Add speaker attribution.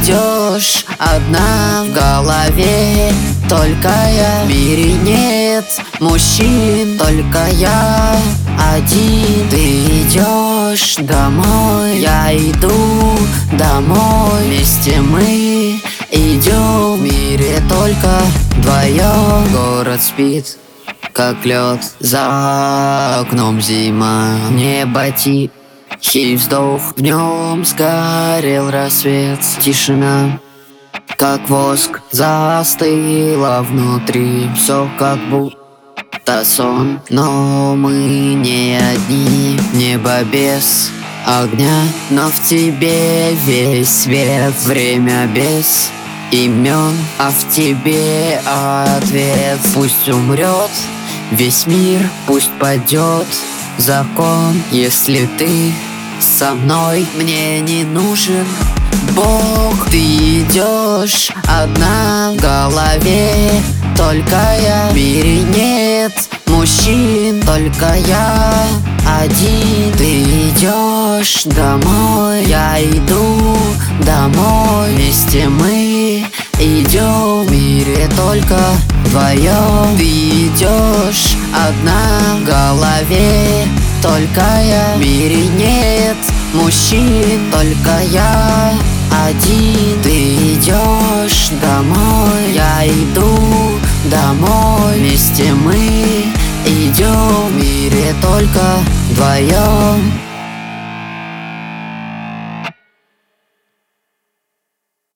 Speaker 1: идешь одна в голове, только я. В мире нет мужчин, только я один. Ты идешь домой, я иду домой. Вместе мы идем, в мире только вдвоем. Город спит, как лед, за окном зима. Небо тихий вздох, в нем сгорел рассвет. Тишина, как воск, застыла внутри. Все как будто сон, но мы не одни. Небо без огня, но в тебе весь свет. Время без имен, а в тебе ответ. Пусть умрет весь мир, пусть падет закон. Если ты со мной, мне не нужен Бог. Ты идешь одна в голове, только я. В мире нет мужчин, только я один. Ты идешь домой, я иду домой. Вместе мы идем, в мире только вдвоем. Ты идешь одна в голове, только я. В мире нет мужчин, только я один. Ты идешь домой, я иду домой. Вместе мы идем, в мире только вдвоем.